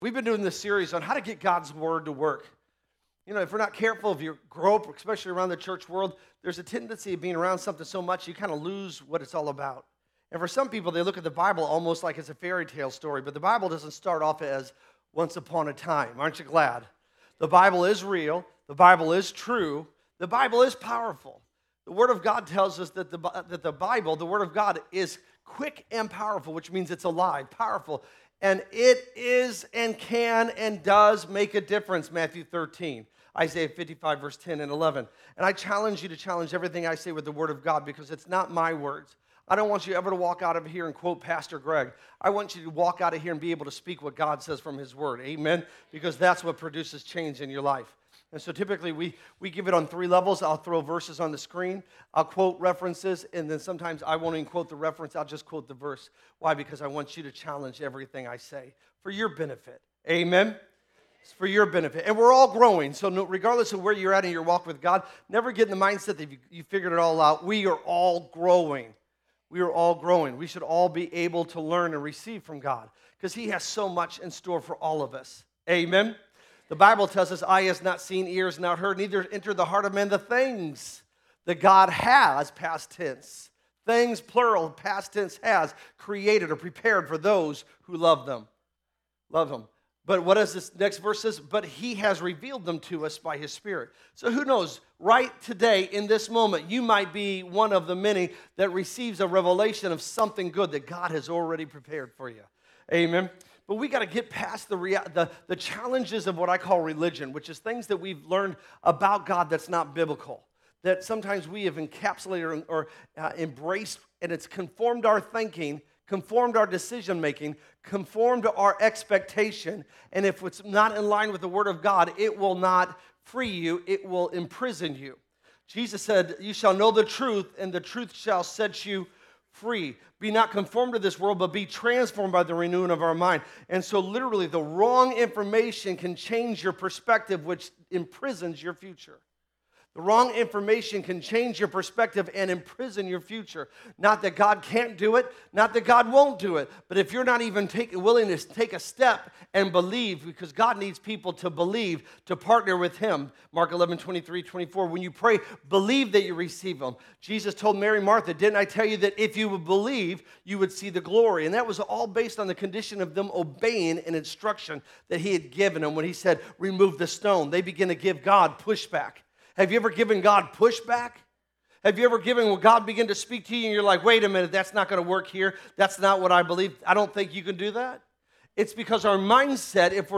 We've been doing this series on how to get God's word to work. You know, if we're not careful, if you grow up, especially around the church world, there's a tendency of being around something so much you kind of lose what it's all about. And for some people, they look at the Bible almost like it's a fairy tale story, but the Bible doesn't start off as once upon a time. Aren't you glad? The Bible is real. The Bible is true. The Bible is powerful. The Word of God tells us that the Bible, the Word of God, is quick and powerful, which means it's alive, powerful. And it is and can and does make a difference, Matthew 13, Isaiah 55, verse 10 and 11. And I challenge you to challenge everything I say with the Word of God because it's not my words. I don't want you ever to walk out of here and quote Pastor Greg. I want you to walk out of here and be able to speak what God says from His Word. Amen? Because that's what produces change in your life. And so typically we give it on 3 levels. I'll throw verses on the screen. I'll quote references, and then sometimes I won't even quote the reference. I'll just quote the verse. Why? Because I want you to challenge everything I say for your benefit. Amen? It's for your benefit. And we're all growing. So regardless of where you're at in your walk with God, never get in the mindset that you figured it all out. We are all growing. We are all growing. We should all be able to learn and receive from God because He has so much in store for all of us. Amen? The Bible tells us, eye has not seen, ears not heard, neither enter the heart of man the things that God has, past tense. Things, plural, past tense, has created or prepared for those who love them. Love Him. But what does this next verse says? But He has revealed them to us by His Spirit. So who knows, right today, in this moment, you might be one of the many that receives a revelation of something good that God has already prepared for you. Amen. But we got to get past the challenges of what I call religion, which is things that we've learned about God that's not biblical, that sometimes we have encapsulated or embraced, and it's conformed our thinking, conformed our decision-making, conformed our expectation, and if it's not in line with the Word of God, it will not free you, it will imprison you. Jesus said, you shall know the truth, and the truth shall set you free. Be not conformed to this world, but be transformed by the renewing of our mind. And so literally the wrong information can change your perspective, which imprisons your future. The wrong information can change your perspective and imprison your future. Not that God can't do it, not that God won't do it, but if you're not even willing to take a step and believe, because God needs people to believe, to partner with Him. Mark 11, 23, 24, when you pray, believe that you receive Him. Jesus told Mary, Martha, didn't I tell you that if you would believe, you would see the glory? And that was all based on the condition of them obeying an instruction that He had given them when He said, remove the stone. They begin to give God pushback. Have you ever given God pushback? Have you ever given when God began to speak to you and you're like, wait a minute, that's not going to work here. That's not what I believe. I don't think you can do that. It's because our mindset, if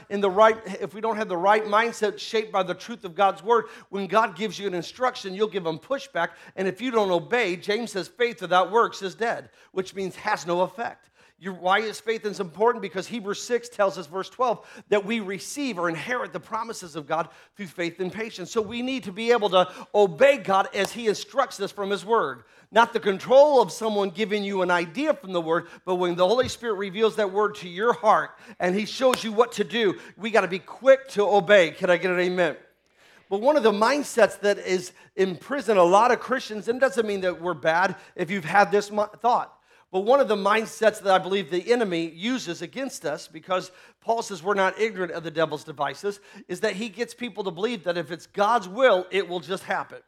we don't have the right mindset shaped by the truth of God's word, when God gives you an instruction, you'll give Him pushback. And if you don't obey, James says faith without works is dead, which means has no effect. Why is faith important? Because Hebrews 6 tells us, verse 12, that we receive or inherit the promises of God through faith and patience. So we need to be able to obey God as He instructs us from His Word. Not the control of someone giving you an idea from the Word, but when the Holy Spirit reveals that Word to your heart and He shows you what to do, we got to be quick to obey. Can I get an amen? But one of the mindsets that is imprisoned a lot of Christians, and it doesn't mean that we're bad if you've had this thought, but one of the mindsets that I believe the enemy uses against us, because Paul says we're not ignorant of the devil's devices, is that he gets people to believe that if it's God's will, it will just happen.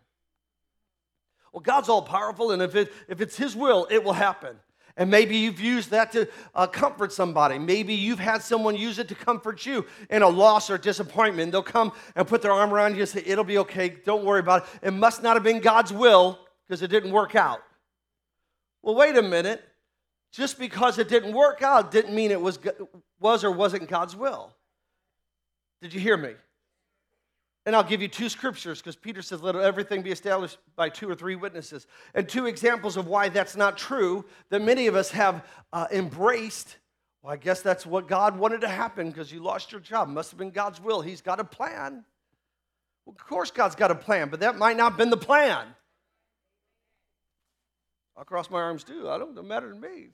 Well, God's all powerful, and if it's His will, it will happen. And maybe you've used that to comfort somebody. Maybe you've had someone use it to comfort you in a loss or disappointment. They'll come and put their arm around you and say, it'll be okay, don't worry about it. It must not have been God's will because it didn't work out. Well, wait a minute. Just because it didn't work out didn't mean it was or wasn't God's will. Did you hear me? And I'll give you 2 scriptures because Peter says, let everything be established by 2 or 3 witnesses. And 2 examples of why that's not true that many of us have embraced. Well, I guess that's what God wanted to happen because you lost your job. Must have been God's will. He's got a plan. Well, of course God's got a plan, but that might not have been the plan. I'll cross my arms too. It don't matter to me.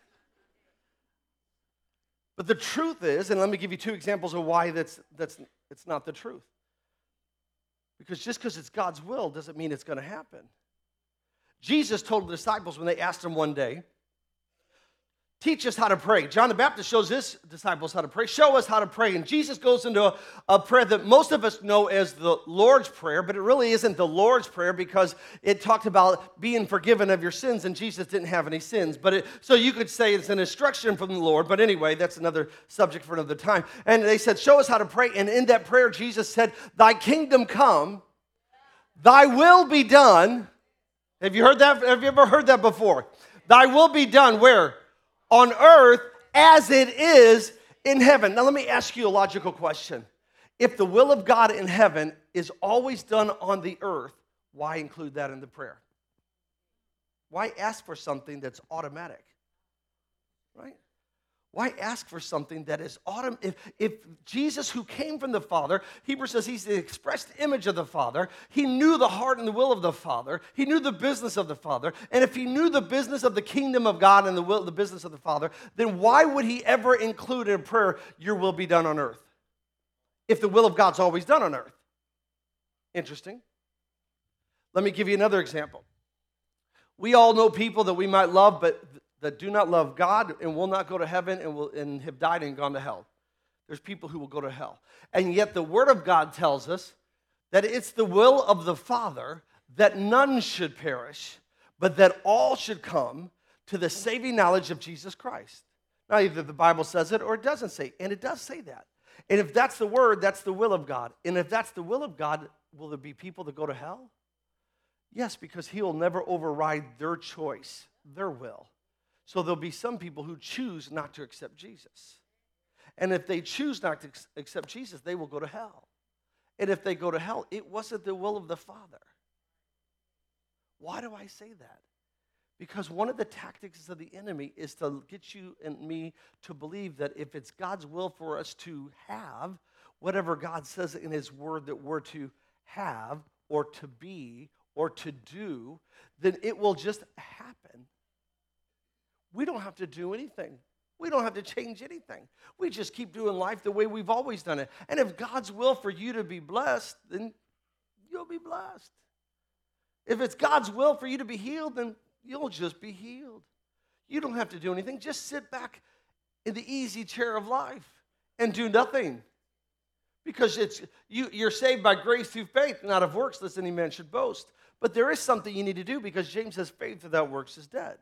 But the truth is, and let me give you 2 examples of why it's not the truth. Because just because it's God's will doesn't mean it's going to happen. Jesus told the disciples when they asked Him one day, teach us how to pray. John the Baptist shows his disciples how to pray. Show us how to pray. And Jesus goes into a prayer that most of us know as the Lord's Prayer, but it really isn't the Lord's Prayer because it talked about being forgiven of your sins, and Jesus didn't have any sins. So you could say it's an instruction from the Lord, but anyway, that's another subject for another time. And they said, show us how to pray. And in that prayer, Jesus said, thy kingdom come, thy will be done. Have you heard that? Have you ever heard that before? Thy will be done where? On earth as it is in heaven. Now let me ask you a logical question. If the will of God in heaven is always done on the earth, why include that in the prayer? Why ask for something that's automatic? Right? Why ask for something that is automatic? If Jesus, who came from the Father, Hebrews says he's the expressed image of the Father, he knew the heart and the will of the Father, he knew the business of the Father, and if he knew the business of the kingdom of God and the business of the Father, then why would he ever include in prayer, your will be done on earth? If the will of God's always done on earth. Interesting. Let me give you another example. We all know people that we might love, but that do not love God and will not go to heaven and have died and gone to hell. There's people who will go to hell. And yet the Word of God tells us that it's the will of the Father that none should perish, but that all should come to the saving knowledge of Jesus Christ. Now, either the Bible says it or it doesn't say, and it does say that. And if that's the Word, that's the will of God. And if that's the will of God, will there be people that go to hell? Yes, because He will never override their choice, their will. So there'll be some people who choose not to accept Jesus. And if they choose not to accept Jesus, they will go to hell. And if they go to hell, it wasn't the will of the Father. Why do I say that? Because one of the tactics of the enemy is to get you and me to believe that if it's God's will for us to have whatever God says in His Word that we're to have or to be or to do, then it will just happen. We don't have to do anything. We don't have to change anything. We just keep doing life the way we've always done it. And if God's will for you to be blessed, then you'll be blessed. If it's God's will for you to be healed, then you'll just be healed. You don't have to do anything. Just sit back in the easy chair of life and do nothing. Because you're saved by grace through faith, not of works, lest any man should boast. But there is something you need to do because James says faith without works is dead.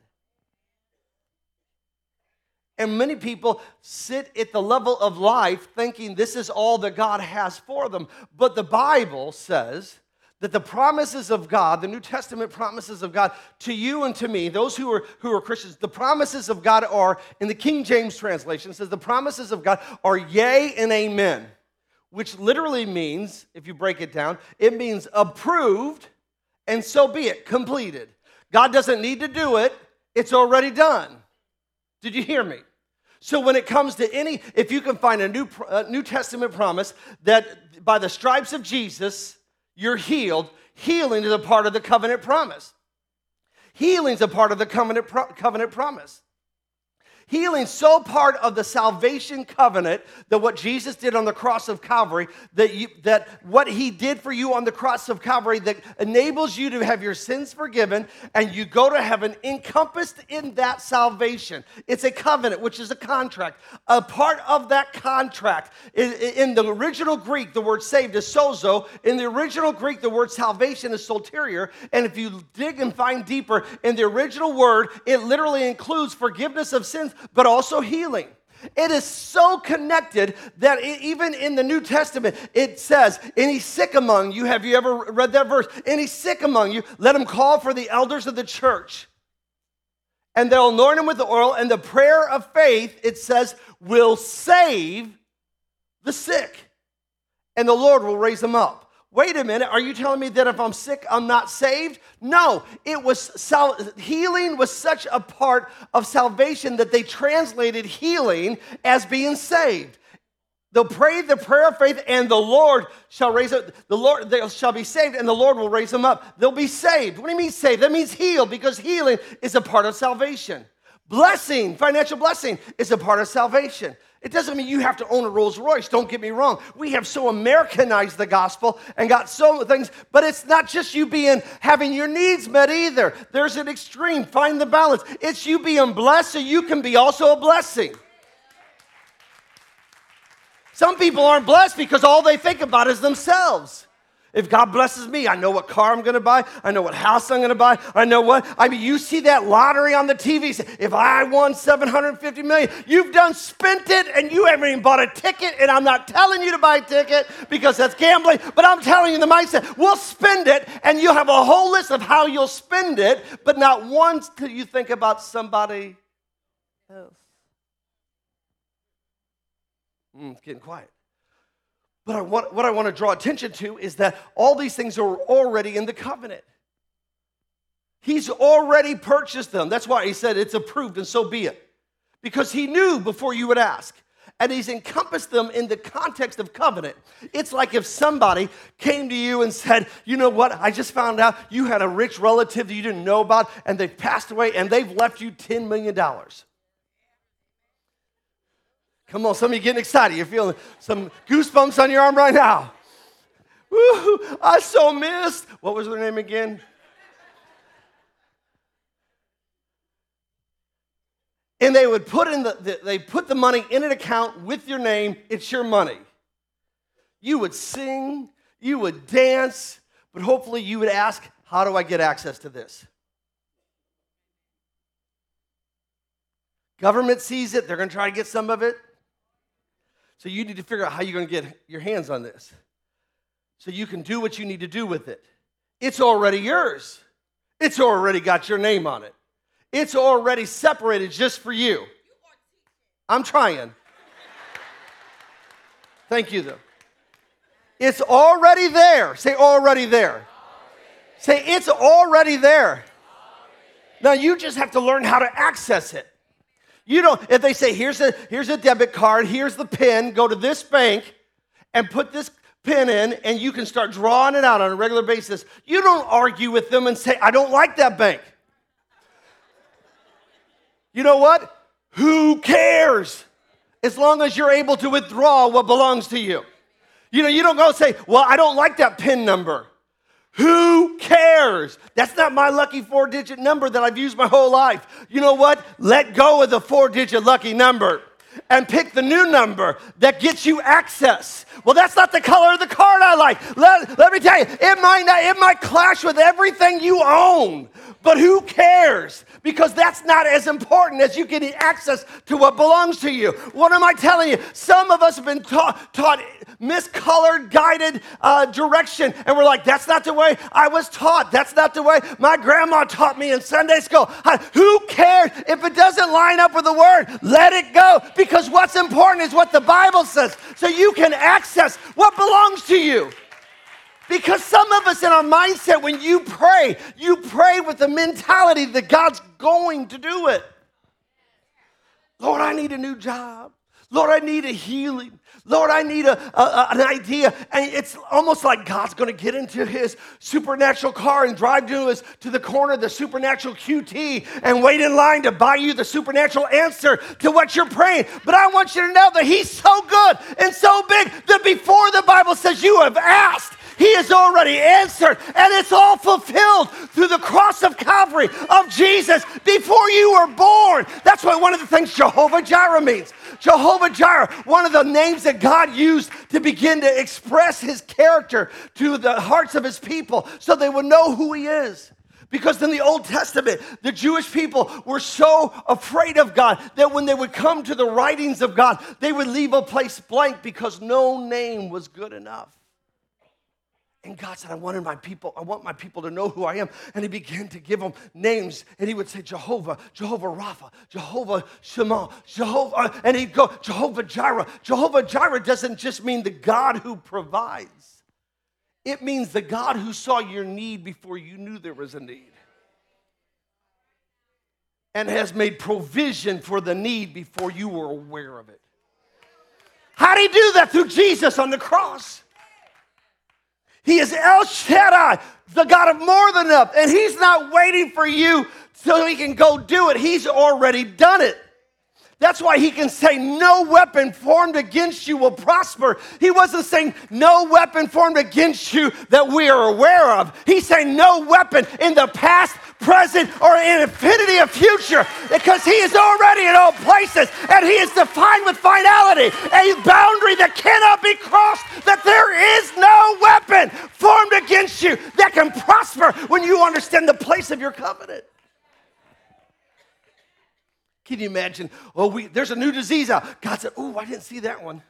And many people sit at the level of life thinking this is all that God has for them. But the Bible says that the promises of God, the New Testament promises of God to you and to me, those who are Christians, the promises of God are, in the King James translation, it says the promises of God are yea and amen, which literally means, if you break it down, it means approved and so be it, completed. God doesn't need to do it. It's already done. Did you hear me? So when it comes to if you can find a New Testament promise that by the stripes of Jesus, you're healed, healing is a part of the covenant promise. Healing is a part of the covenant promise. Healing so part of the salvation covenant that what Jesus did on the cross of Calvary, that what He did for you on the cross of Calvary that enables you to have your sins forgiven and you go to heaven encompassed in that salvation. It's a covenant, which is a contract. A part of that contract, in the original Greek, the word saved is sozo. In the original Greek, the word salvation is soterior. And if you dig and find deeper, in the original word, it literally includes forgiveness of sins, but also healing. It is so connected that even in the New Testament, it says, any sick among you, have you ever read that verse? Any sick among you, let him call for the elders of the church. And they'll anoint him with the oil, and the prayer of faith, it says, will save the sick. And the Lord will raise them up. Wait a minute, are you telling me that if I'm sick, I'm not saved? No, healing was such a part of salvation that they translated healing as being saved. They'll pray the prayer of faith, and the Lord shall raise up. They shall be saved, and the Lord will raise them up. They'll be saved. What do you mean saved? That means healed, because healing is a part of salvation. Blessing, financial blessing, is a part of salvation. It doesn't mean you have to own a Rolls Royce. Don't get me wrong. We have so Americanized the gospel and got so many things, but it's not just you having your needs met either. There's an extreme. Find the balance. It's you being blessed so you can be also a blessing. Some people aren't blessed because all they think about is themselves. If God blesses me, I know what car I'm going to buy. I know what house I'm going to buy. I know what. I mean, you see that lottery on the TV. If I won $750 million, you've done spent it and you haven't even bought a ticket. And I'm not telling you to buy a ticket because that's gambling. But I'm telling you the mindset. We'll spend it and you'll have a whole list of how you'll spend it. But not once till you think about somebody else. It's getting quiet. But what I want to draw attention to is that all these things are already in the covenant. He's already purchased them. That's why he said it's approved and so be it. Because he knew before you would ask. And he's encompassed them in the context of covenant. It's like if somebody came to you and said, you know what, I just found out you had a rich relative that you didn't know about and they've passed away and they've left you $10 million. Come on, some of you getting excited. You're feeling some goosebumps on your arm right now. Woo, I so missed. What was their name again? And they would put the money in an account with your name. It's your money. You would sing, you would dance, but hopefully you would ask, how do I get access to this? Government sees it. They're going to try to get some of it. So you need to figure out how you're going to get your hands on this so you can do what you need to do with it. It's already yours. It's already got your name on it. It's already separated just for you. I'm trying. Thank you, though. It's already there. Say already there. Say it's already there. Now you just have to learn how to access it. You don't, if they say, here's a debit card, here's the PIN, go to this bank and put this PIN in and you can start drawing it out on a regular basis. You don't argue with them and say, I don't like that bank. You know what? Who cares? As long as you're able to withdraw what belongs to you. You know, you don't go say, well, I don't like that PIN number. Who cares? That's not my lucky 4-digit number that I've used my whole life. You know what? Let go of the 4-digit lucky number and pick the new number that gets you access. Well, that's not the color of the card I like. Let me tell you, it might clash with everything you own, but who cares? Because that's not as important as you getting access to what belongs to you. What am I telling you? Some of us have been taught miscolored, guided direction, and we're like, that's not the way I was taught. That's not the way my grandma taught me in Sunday school. Who cares? If it doesn't line up with the word, let it go, because what's important is what the Bible says, so you can access what belongs to you. Because some of us in our mindset, when you pray with the mentality that God's going to do it. Lord, I need a new job. Lord, I need a healing. Lord, I need an idea. And it's almost like God's going to get into his supernatural car and drive to the corner of the supernatural QT and wait in line to buy you the supernatural answer to what you're praying. But I want you to know that he's so good and so big that before the Bible says you have asked, he has already answered, and it's all fulfilled through the cross of Calvary of Jesus before you were born. That's why one of the things Jehovah Jireh means. Jehovah Jireh, one of the names that God used to begin to express his character to the hearts of his people so they would know who he is. Because in the Old Testament, the Jewish people were so afraid of God that when they would come to the writings of God, they would leave a place blank because no name was good enough. And God said, I want my people to know who I am. And he began to give them names. And he would say, Jehovah, Jehovah Rapha, Jehovah Shema, Jehovah, and he'd go, Jehovah Jireh. Jehovah Jireh doesn't just mean the God who provides. It means the God who saw your need before you knew there was a need. And has made provision for the need before you were aware of it. How did he do that? Through Jesus on the cross. He is El Shaddai, the God of more than enough. And he's not waiting for you so he can go do it. He's already done it. That's why he can say, no weapon formed against you will prosper. He wasn't saying no weapon formed against you that we are aware of. He's saying no weapon in the past, present, or in infinity of future, because he is already in all places, and he is defined with finality, a boundary that cannot be crossed, that there is no weapon formed against you that can prosper when you understand the place of your covenant. Can you imagine? There's a new disease out. God said, I didn't see that one.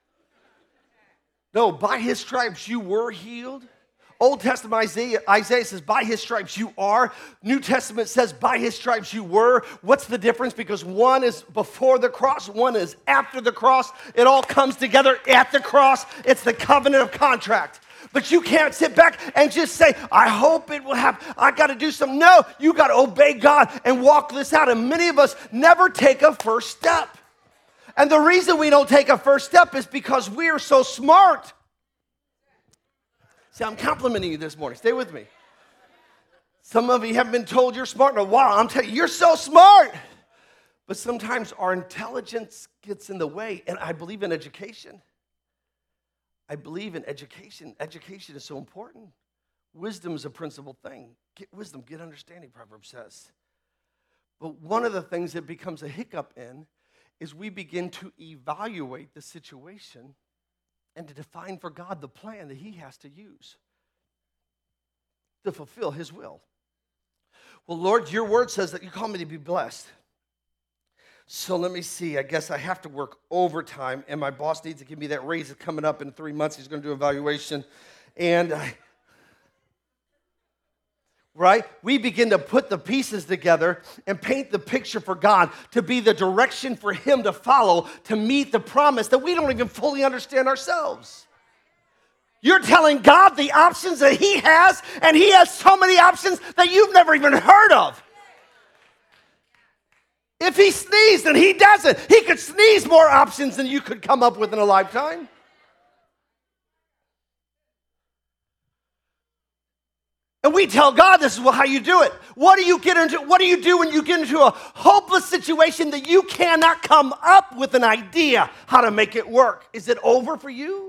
No, by his stripes you were healed. Old Testament Isaiah says, by his stripes you are. New Testament says, by his stripes you were. What's the difference? Because one is before the cross, one is after the cross. It all comes together at the cross. It's the covenant of contract. But you can't sit back and just say, I hope it will happen. I got to do something. No, you got to obey God and walk this out. And many of us never take a first step. And the reason we don't take a first step is because we are so smart. See, I'm complimenting you this morning. Stay with me. Some of you haven't been told you're smart in a while. I'm telling you, you're so smart. But sometimes our intelligence gets in the way. And I believe in education. I believe in education. Education is so important. Wisdom is a principal thing. Get wisdom, get understanding, Proverbs says. But one of the things that becomes a hiccup in is we begin to evaluate the situation and to define for God the plan that he has to use to fulfill his will. Well, Lord, your word says that you call me to be blessed. So let me see. I guess I have to work overtime, and my boss needs to give me that raise. It's coming up in 3 months. He's going to do evaluation. Right? We begin to put the pieces together and paint the picture for God to be the direction for him to follow to meet the promise that we don't even fully understand ourselves. You're telling God the options that he has, and he has so many options that you've never even heard of. If he sneezed and he doesn't, he could sneeze more options than you could come up with in a lifetime. And we tell God this is how you do it. What do you do when you get into a hopeless situation that you cannot come up with an idea how to make it work? Is it over for you?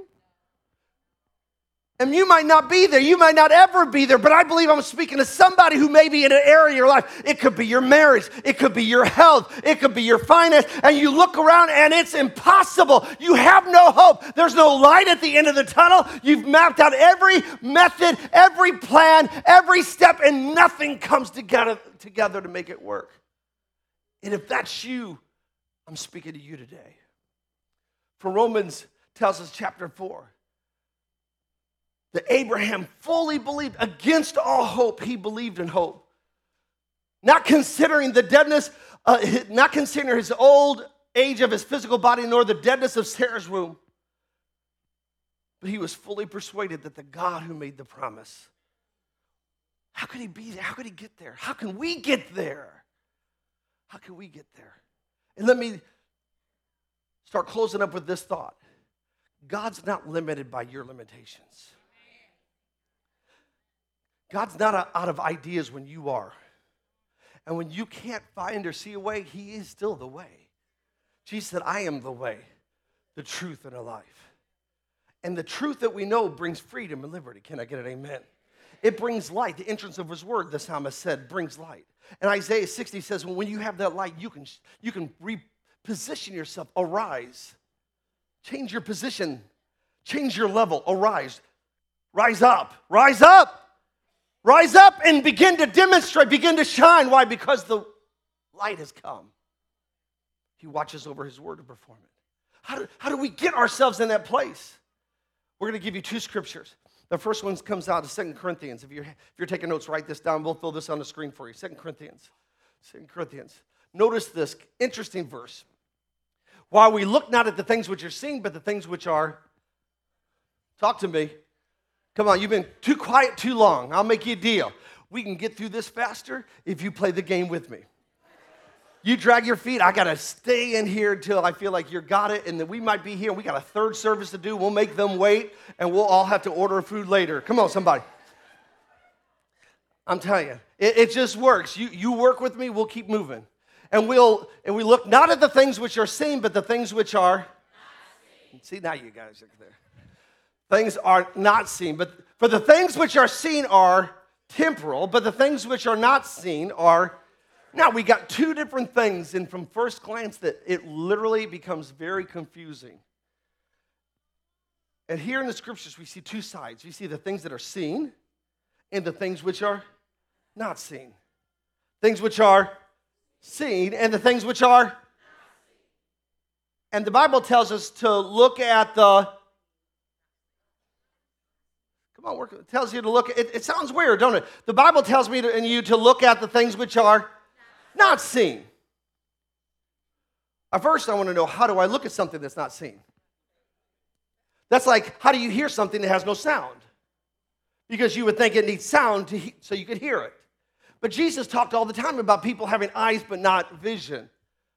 And you might not be there. You might not ever be there. But I believe I'm speaking to somebody who may be in an area of your life. It could be your marriage. It could be your health. It could be your finance. And you look around and it's impossible. You have no hope. There's no light at the end of the tunnel. You've mapped out every method, every plan, every step, and nothing comes together to make it work. And if that's you, I'm speaking to you today. For Romans tells us chapter 4. That Abraham fully believed against all hope. He believed in hope. Not considering the deadness, not considering his old age of his physical body, nor the deadness of Sarah's womb. But he was fully persuaded that the God who made the promise. How could he be there? How could he get there? How can we get there? How can we get there? And let me start closing up with this thought. God's not limited by your limitations. God's not out of ideas when you are. And when you can't find or see a way, he is still the way. Jesus said, I am the way, the truth, and the life. And the truth that we know brings freedom and liberty. Can I get an amen? It brings light. The entrance of his word, the psalmist said, brings light. And Isaiah 60 says, well, when you have that light, you can reposition yourself. Arise. Change your position. Change your level. Arise. Rise up. Rise up. Rise up and begin to demonstrate, begin to shine. Why? Because the light has come. He watches over his word to perform it. How do we get ourselves in that place? We're going to give you 2 scriptures. The first one comes out of 2 Corinthians. If you're taking notes, write this down. We'll fill this on the screen for you. 2 Corinthians. 2 Corinthians. Notice this interesting verse. While we look not at the things which are seen, but the things which are. Talk to me. Come on, you've been too quiet too long. I'll make you a deal. We can get through this faster if you play the game with me. You drag your feet. I got to stay in here until I feel like you got it, and then we might be here. We got a third service to do. We'll make them wait, and we'll all have to order food later. Come on, somebody. I'm telling you, it just works. You work with me, we'll keep moving. And we look not at the things which are seen, but the things which are. See, now you guys are there. Things are not seen, but for the things which are seen are temporal, but the things which are not seen are. Now, we got two different things, and from first glance, that it literally becomes very confusing. And here in the scriptures, we see two sides. We see the things that are seen and the things which are not seen. Things which are seen and the things which are. And the Bible tells us to look at the. Come on, it tells you to look at. It sounds weird, don't it? The Bible tells me and you to look at the things which are not seen. At first, I want to know, how do I look at something that's not seen? That's like, how do you hear something that has no sound? Because you would think it needs sound so you could hear it. But Jesus talked all the time about people having eyes but not vision.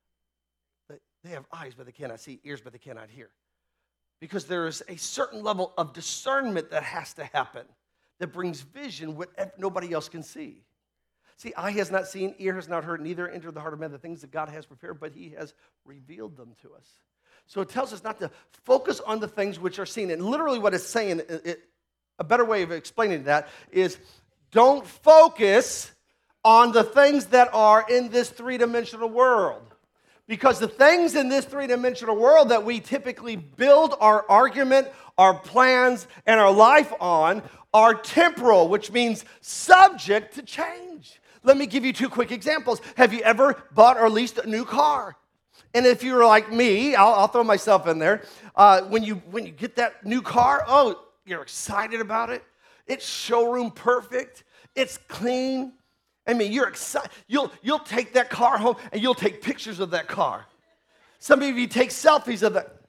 They have eyes but they cannot see, ears but they cannot hear. Because there is a certain level of discernment that has to happen that brings vision what nobody else can see. See, eye has not seen, ear has not heard, neither entered the heart of man the things that God has prepared, but he has revealed them to us. So it tells us not to focus on the things which are seen. And literally what it's saying, a better way of explaining that is don't focus on the things that are in this three-dimensional world. Because the things in this three-dimensional world that we typically build our argument, our plans, and our life on are temporal, which means subject to change. Let me give you two quick examples. Have you ever bought or leased a new car? And if you're like me, I'll throw myself in there. When you get that new car, oh, you're excited about it. It's showroom perfect. It's clean. I mean, you're excited. You'll take that car home and you'll take pictures of that car. Some of you take selfies of that.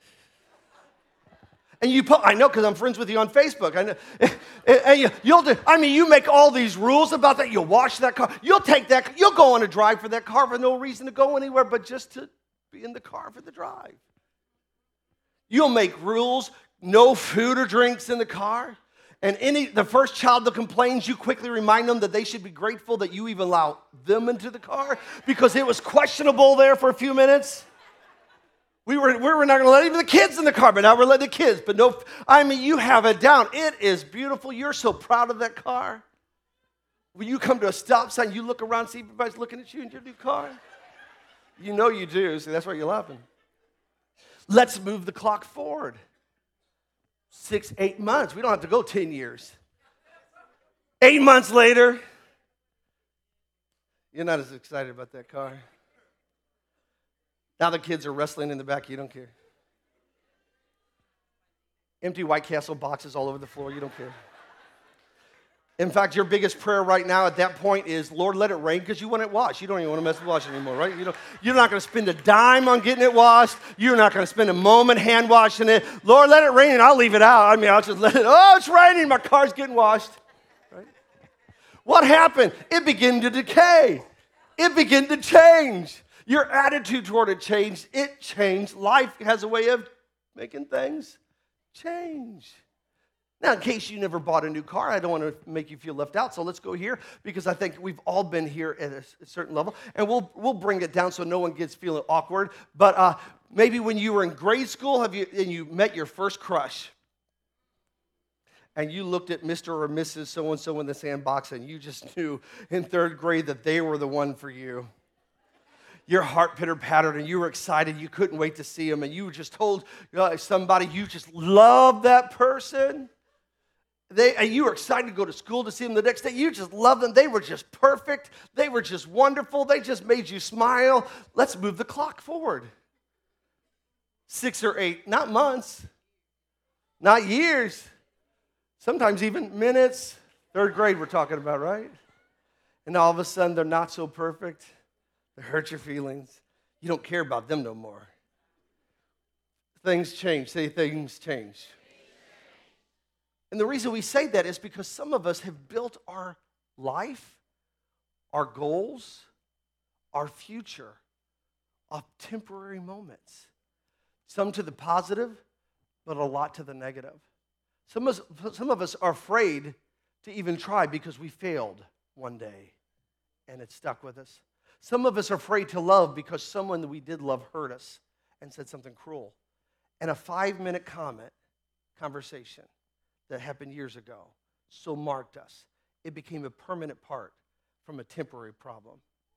And you put, I know because I'm friends with you on Facebook. I know. And you make all these rules about that. You'll wash that car. You'll go on a drive for that car for no reason to go anywhere but just to be in the car for the drive. You'll make rules, no food or drinks in the car. And the first child that complains, you quickly remind them that they should be grateful that you even allow them into the car because it was questionable there for a few minutes. We were not going to let even the kids in the car, but now we're letting the kids. But no, you have it down. It is beautiful. You're so proud of that car. When you come to a stop sign, you look around, see everybody's looking at you in your new car. You know you do, so that's why you're laughing. Let's move the clock forward. 6, 8 months. We don't have to go 10 years. 8 months later, you're not as excited about that car. Now the kids are wrestling in the back. You don't care. Empty White Castle boxes all over the floor. You don't care. In fact, your biggest prayer right now at that point is, Lord, let it rain, because you want it washed. You don't even want to mess with washing anymore, right? You're not going to spend a dime on getting it washed. You're not going to spend a moment hand washing it. Lord, let it rain, and I'll leave it out. I'll just let it, it's raining, my car's getting washed. Right? What happened? It began to decay. It began to change. Your attitude toward it changed. It changed. Life has a way of making things change. Now, in case you never bought a new car, I don't want to make you feel left out, so let's go here, because I think we've all been here at a certain level, and we'll bring it down so no one gets feeling awkward. But maybe when you were in grade school, and you met your first crush, and you looked at Mr. or Mrs. so-and-so in the sandbox, and you just knew in third grade that they were the one for you. Your heart pitter-pattered, and you were excited. You couldn't wait to see them, and you just told somebody you just loved that person. And you were excited to go to school to see them the next day. You just loved them. They were just perfect. They were just wonderful. They just made you smile. Let's move the clock forward. 6 or 8, not months, not years, sometimes even minutes. Third grade we're talking about, right? And all of a sudden they're not so perfect. They hurt your feelings. You don't care about them no more. Things change. Say things change. And the reason we say that is because some of us have built our life, our goals, our future off temporary moments. Some to the positive, but a lot to the negative. Some of us are afraid to even try because we failed one day and it stuck with us. Some of us are afraid to love because someone that we did love hurt us and said something cruel. And a 5-minute conversation that happened years ago so marked us. It became a permanent part from a temporary problem.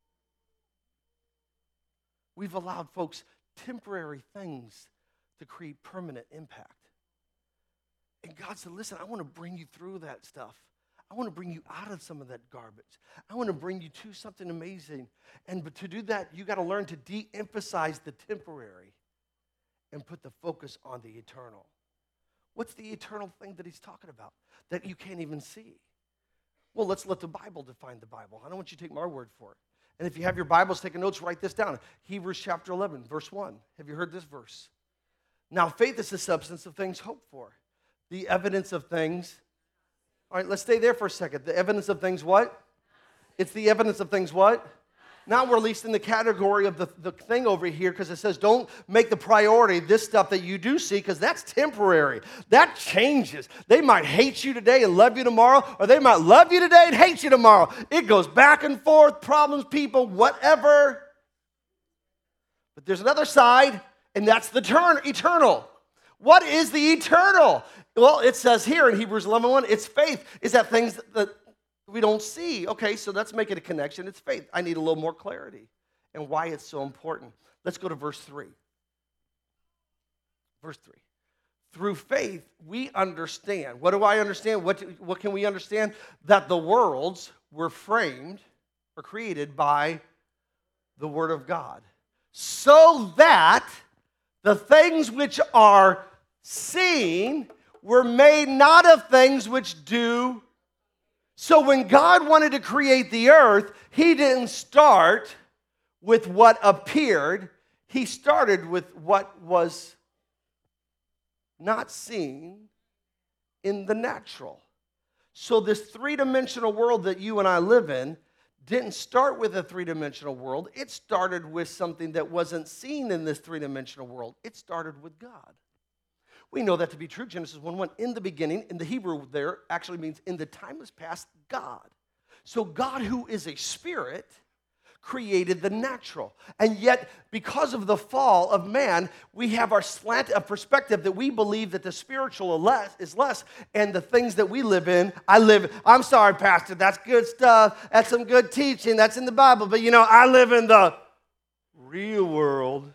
We've allowed folks temporary things to create permanent impact. And God said, listen, I want to bring you through that stuff. I want to bring you out of some of that garbage. I want to bring you to something amazing. But to do that, you got to learn to de-emphasize the temporary and put the focus on the eternal. What's the eternal thing that he's talking about that you can't even see? Well, let's let the Bible define the Bible. I don't want you to take my word for it. And if you have your Bibles, take notes, write this down. Hebrews chapter 11, verse 1. Have you heard this verse? Now, faith is the substance of things hoped for, the evidence of things. All right, let's stay there for a second. The evidence of things what? It's the evidence of things what? Now we're at least in the category of the thing over here because it says don't make the priority this stuff that you do see because that's temporary. That changes. They might hate you today and love you tomorrow, or they might love you today and hate you tomorrow. It goes back and forth, problems, people, whatever. But there's another side, and that's the eternal. What is the eternal? Well, it says here in Hebrews 11:1, it's faith. Is that things that we don't see? Okay, so let's make it a connection. It's faith. I need a little more clarity and why it's so important. Let's go to verse 3. Verse 3. Through faith, we understand. What do I understand? What can we understand? That the worlds were framed or created by the Word of God, so that the things which are seen were made not of things which do. So when God wanted to create the earth, he didn't start with what appeared. He started with what was not seen in the natural. So this three-dimensional world that you and I live in didn't start with a three-dimensional world. It started with something that wasn't seen in this three-dimensional world. It started with God. We know that to be true. Genesis 1:1, in the beginning, in the Hebrew there, actually means in the timeless past, God. So God, who is a spirit, created the natural. And yet, because of the fall of man, we have our slant of perspective that we believe that the spiritual is less, and the things that we live in, I'm sorry, Pastor, that's good stuff. That's some good teaching. That's in the Bible. But, I live in the real world.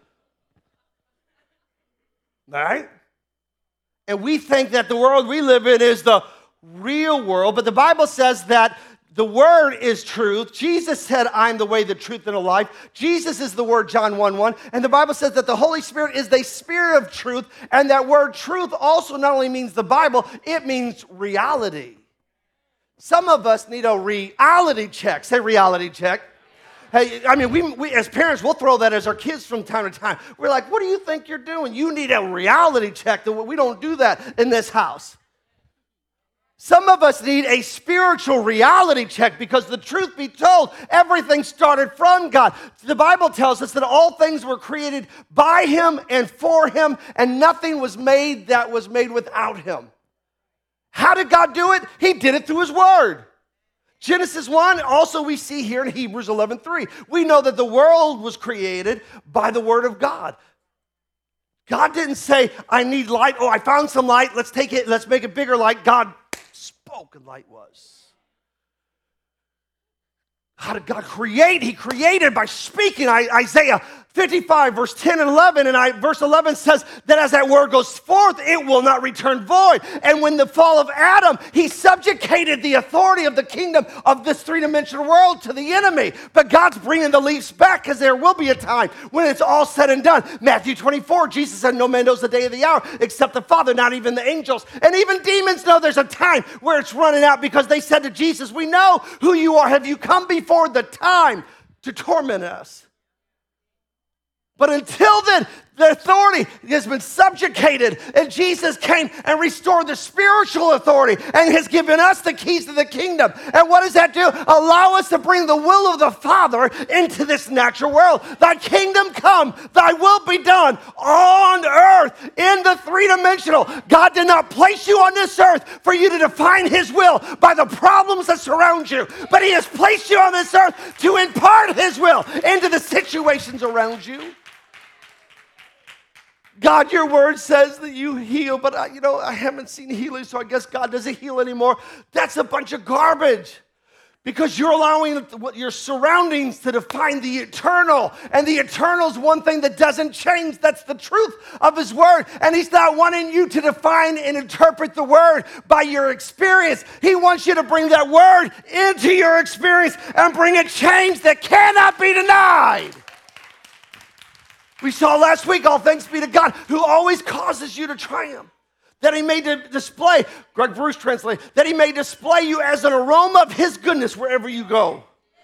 Right? And we think that the world we live in is the real world, but the Bible says that the Word is truth. Jesus said, I'm the way, the truth, and the life. Jesus is the Word, John 1:1. And the Bible says that the Holy Spirit is the Spirit of truth, and that word truth also not only means the Bible, it means reality. Some of us need a reality check. Say reality check. Hey, we as parents, we'll throw that as our kids from time to time. We're like, what do you think you're doing? You need a reality check. We don't do that in this house. Some of us need a spiritual reality check because the truth be told, everything started from God. The Bible tells us that all things were created by Him and for Him, and nothing was made that was made without Him. How did God do it? He did it through His Word. Genesis 1, also we see here in Hebrews 11:3. We know that the world was created by the Word of God. God didn't say, I need light. Oh, I found some light. Let's take it. Let's make it bigger light. God spoke and light was. How did God create? He created by speaking. Isaiah 55, verse 10 and 11, and verse 11 says that as that word goes forth, it will not return void. And when the fall of Adam, he subjugated the authority of the kingdom of this three-dimensional world to the enemy. But God's bringing the leaves back because there will be a time when it's all said and done. Matthew 24, Jesus said, no man knows the day of the hour except the Father, not even the angels. And even demons know there's a time where it's running out because they said to Jesus, we know who you are. Have you come before the time to torment us? But until then, The authority has been subjugated, and Jesus came and restored the spiritual authority and has given us the keys to the kingdom. And what does that do? Allow us to bring the will of the Father into this natural world. Thy kingdom come, thy will be done on earth in the three-dimensional. God did not place you on this earth for you to define his will by the problems that surround you, but he has placed you on this earth to impart his will into the situations around you. God, your word says that you heal, but I haven't seen healing, so I guess God doesn't heal anymore. That's a bunch of garbage because you're allowing your surroundings to define the eternal, and the eternal is one thing that doesn't change. That's the truth of his word, and he's not wanting you to define and interpret the word by your experience. He wants you to bring that word into your experience and bring a change that cannot be denied. We saw last week, all thanks be to God, who always causes you to triumph. That he may display, Greg Bruce translated, that he may display you as an aroma of his goodness wherever you go.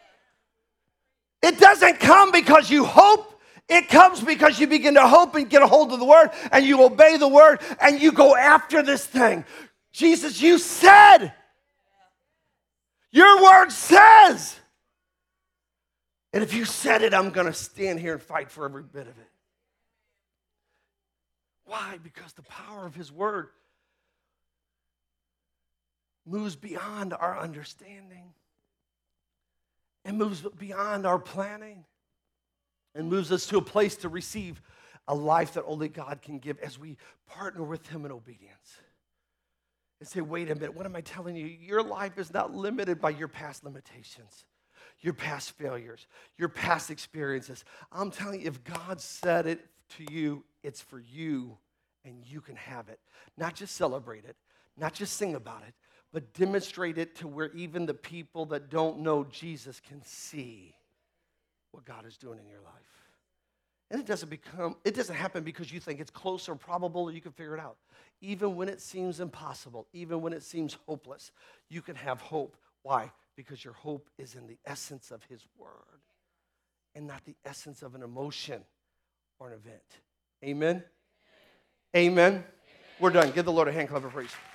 It doesn't come because you hope. It comes because you begin to hope and get a hold of the word, and you obey the word, and you go after this thing. Jesus, you said. Your word says. And if you said it, I'm going to stand here and fight for every bit of it. Why? Because the power of his word moves beyond our understanding and moves beyond our planning and moves us to a place to receive a life that only God can give as we partner with him in obedience. And say, wait a minute, what am I telling you? Your life is not limited by your past limitations, your past failures, your past experiences. I'm telling you, if God said it to you, it's for you, and you can have it. Not just celebrate it, not just sing about it, but demonstrate it to where even the people that don't know Jesus can see what God is doing in your life. And it doesn't happen because you think it's close or probable or you can figure it out. Even when it seems impossible, even when it seems hopeless, you can have hope. Why? Because your hope is in the essence of his word and not the essence of an emotion or an event. Amen? Amen? We're done. Give the Lord a hand clap of praise.